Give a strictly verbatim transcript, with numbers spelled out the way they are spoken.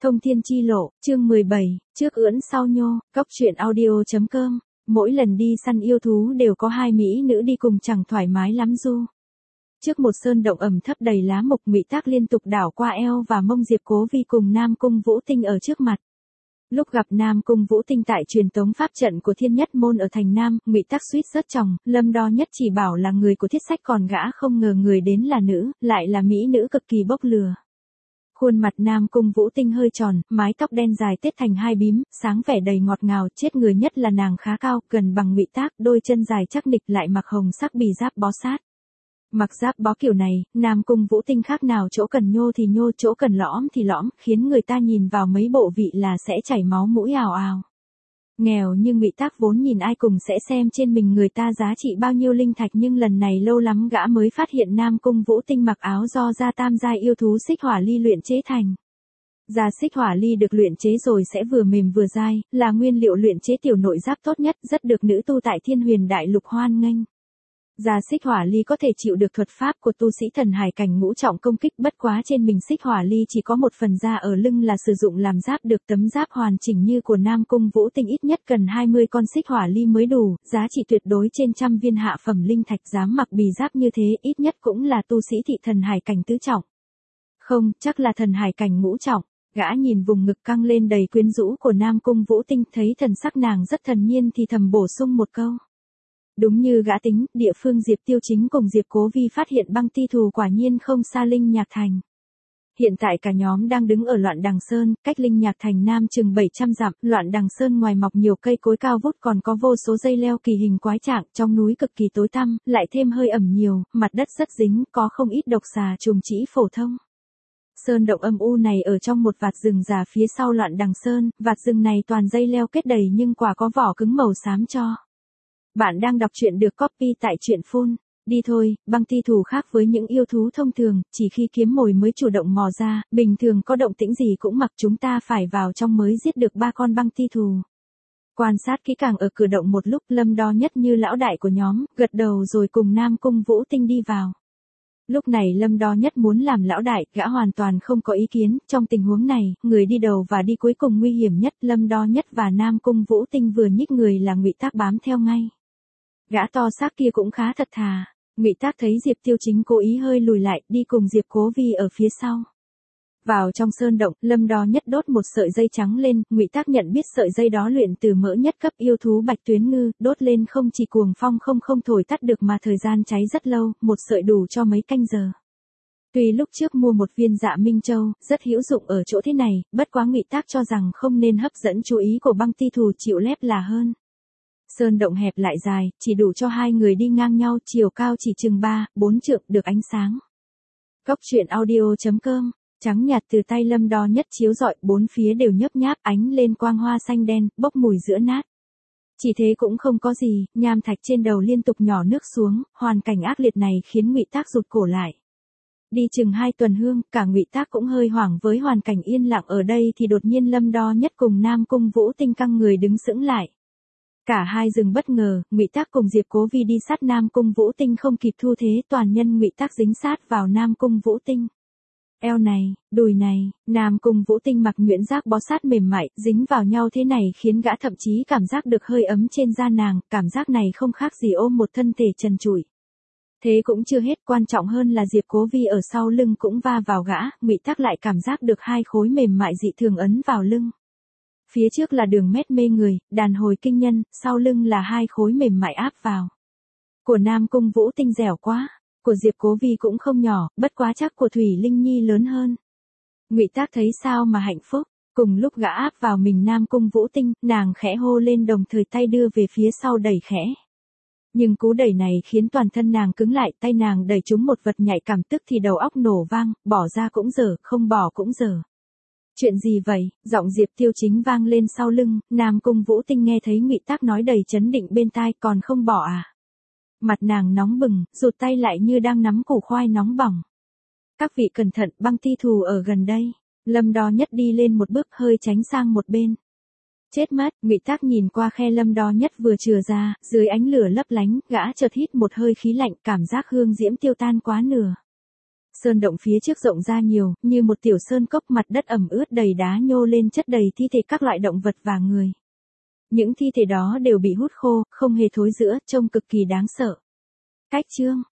Thông thiên chi lộ, chương mười bảy, trước ưỡn sau nhô, cốc truyện audio.com. Mỗi lần đi săn yêu thú đều có hai mỹ nữ đi cùng chẳng thoải mái lắm du. Trước một sơn động ẩm thấp đầy lá mục, Ngụy Tác liên tục đảo qua eo và mông Diệp Cố Vi cùng Nam Cung Vũ Tinh ở trước mặt. Lúc gặp Nam Cung Vũ Tinh tại truyền tống pháp trận của Thiên Nhất Môn ở thành Nam, Ngụy Tác suýt rớt chòng, Lâm Đo Nhất chỉ bảo là người của Thiết Sách còn gã không ngờ người đến là nữ, lại là mỹ nữ cực kỳ bốc lừa. Khuôn mặt Nam Cung Vũ Tinh hơi tròn, mái tóc đen dài tết thành hai bím, sáng vẻ đầy ngọt ngào, chết người nhất là nàng khá cao, gần bằng Ngụy Tác, đôi chân dài chắc nịch lại mặc hồng sắc bì giáp bó sát. Mặc giáp bó kiểu này, Nam Cung Vũ Tinh khác nào chỗ cần nhô thì nhô, chỗ cần lõm thì lõm, khiến người ta nhìn vào mấy bộ vị là sẽ chảy máu mũi ào ào. Nghèo như Ngụy Tác vốn nhìn ai cùng sẽ xem trên mình người ta giá trị bao nhiêu linh thạch, nhưng lần này lâu lắm gã mới phát hiện Nam Cung Vũ Tinh mặc áo do gia tam giai yêu thú xích hỏa ly luyện chế thành. Da xích hỏa ly được luyện chế rồi sẽ vừa mềm vừa dai, là nguyên liệu luyện chế tiểu nội giáp tốt nhất, rất được nữ tu tại Thiên Huyền Đại Lục hoan nghênh. Da xích hỏa ly có thể chịu được thuật pháp của tu sĩ thần hải cảnh ngũ trọng công kích, bất quá trên mình xích hỏa ly chỉ có một phần da ở lưng là sử dụng làm giáp, được tấm giáp hoàn chỉnh như của Nam Cung Vũ Tinh ít nhất cần hai mươi con xích hỏa ly mới đủ, giá trị tuyệt đối trên trăm viên hạ phẩm linh thạch, dám mặc bì giáp như thế ít nhất cũng là tu sĩ thị thần hải cảnh tứ trọng. Không, chắc là thần hải cảnh ngũ trọng. Gã nhìn vùng ngực căng lên đầy quyến rũ của Nam Cung Vũ Tinh, thấy thần sắc nàng rất thần nhiên thì thầm bổ sung một câu. Đúng như gã tính, địa phương Diệp Tiêu Chính cùng Diệp Cố Vi phát hiện băng ti thù quả nhiên không xa Linh Nhạc Thành. Hiện tại cả nhóm đang đứng ở Loạn Đằng Sơn, cách Linh Nhạc Thành Nam chừng bảy trăm dặm, Loạn Đằng Sơn ngoài mọc nhiều cây cối cao vút còn có vô số dây leo kỳ hình quái trạng, trong núi cực kỳ tối tăm, lại thêm hơi ẩm nhiều, mặt đất rất dính, có không ít độc xà trùng trĩ phổ thông. Sơn động âm u này ở trong một vạt rừng già phía sau Loạn Đằng Sơn, vạt rừng này toàn dây leo kết đầy nhưng quả có vỏ cứng màu xám cho. Bạn đang đọc truyện được copy tại truyện phun. Đi thôi, băng ti thù khác với những yêu thú thông thường, chỉ khi kiếm mồi mới chủ động mò ra, bình thường có động tĩnh gì cũng mặc chúng ta phải vào trong mới giết được ba con băng ti thù. Quan sát kỹ càng ở cửa động một lúc, Lâm Đo Nhất như lão đại của nhóm, gật đầu rồi cùng Nam Cung Vũ Tinh đi vào. Lúc này Lâm Đo Nhất muốn làm lão đại, gã hoàn toàn không có ý kiến, trong tình huống này, người đi đầu và đi cuối cùng nguy hiểm nhất, Lâm Đo Nhất và Nam Cung Vũ Tinh vừa nhích người là Ngụy Tác bám theo ngay. Gã to xác kia cũng khá thật thà. Ngụy Tác thấy Diệp Tiêu Chính cố ý hơi lùi lại, đi cùng Diệp Cố Vi ở phía sau. Vào trong sơn động, Lâm Đo Nhất đốt một sợi dây trắng lên, Ngụy Tác nhận biết sợi dây đó luyện từ mỡ nhất cấp yêu thú Bạch Tuyến Ngư, đốt lên không chỉ cuồng phong không không thổi tắt được mà thời gian cháy rất lâu, một sợi đủ cho mấy canh giờ. Tuy lúc trước mua một viên Dạ Minh Châu, rất hữu dụng ở chỗ thế này, bất quá Ngụy Tác cho rằng không nên hấp dẫn chú ý của băng ti thù chịu lép là hơn. Sơn động hẹp lại dài, chỉ đủ cho hai người đi ngang nhau, chiều cao chỉ chừng ba, bốn trượng, được ánh sáng. Cốc truyện audio.com. Trắng nhạt từ tay Lâm Đo Nhất chiếu rọi, bốn phía đều nhấp nháp ánh lên quang hoa xanh đen, bốc mùi giữa nát. Chỉ thế cũng không có gì, nham thạch trên đầu liên tục nhỏ nước xuống, hoàn cảnh ác liệt này khiến Ngụy Tác rụt cổ lại. Đi chừng hai tuần hương, cả Ngụy Tác cũng hơi hoảng với hoàn cảnh yên lặng ở đây thì đột nhiên Lâm Đo Nhất cùng Nam Cung Vũ Tinh căng người đứng sững lại. Cả hai dừng bất ngờ, Ngụy Tác cùng Diệp Cố Vi đi sát Nam Cung Vũ Tinh không kịp thu thế, toàn nhân Ngụy Tác dính sát vào Nam Cung Vũ Tinh. Eo này, đùi này, Nam Cung Vũ Tinh mặc nhuyễn giác bó sát mềm mại, dính vào nhau thế này khiến gã thậm chí cảm giác được hơi ấm trên da nàng, cảm giác này không khác gì ôm một thân thể trần trụi. Thế cũng chưa hết, quan trọng hơn là Diệp Cố Vi ở sau lưng cũng va vào gã, Ngụy Tác lại cảm giác được hai khối mềm mại dị thường ấn vào lưng. Phía trước là đường mét mê người, đàn hồi kinh nhân, sau lưng là hai khối mềm mại áp vào. Của Nam Cung Vũ Tinh dẻo quá. Của Diệp Cố Vi cũng không nhỏ, bất quá chắc của Thủy Linh Nhi lớn hơn. Ngụy Tác thấy sao mà hạnh phúc, cùng lúc gã áp vào mình Nam Cung Vũ Tinh, nàng khẽ hô lên đồng thời tay đưa về phía sau đẩy khẽ. Nhưng cú đẩy này khiến toàn thân nàng cứng lại, tay nàng đẩy trúng một vật nhạy cảm tức thì đầu óc nổ vang, bỏ ra cũng dở, không bỏ cũng dở. Chuyện gì vậy? Giọng Diệp Tiêu Chính vang lên sau lưng, Nam Cung Vũ Tinh nghe thấy Ngụy Tác nói đầy chấn định bên tai, còn không bỏ à? Mặt nàng nóng bừng, rụt tay lại như đang nắm củ khoai nóng bỏng. Các vị cẩn thận, băng ti thù ở gần đây. Lâm Đo Nhất đi lên một bước hơi tránh sang một bên. Chết mất, Ngụy Tác nhìn qua khe Lâm Đo Nhất vừa chừa ra, dưới ánh lửa lấp lánh, gã chợt hít một hơi khí lạnh, cảm giác hương diễm tiêu tan quá nửa. Sơn động phía trước rộng ra nhiều, như một tiểu sơn cốc, mặt đất ẩm ướt đầy đá nhô lên chất đầy thi thể các loại động vật và người. Những thi thể đó đều bị hút khô, không hề thối rữa, trông cực kỳ đáng sợ. Cách chương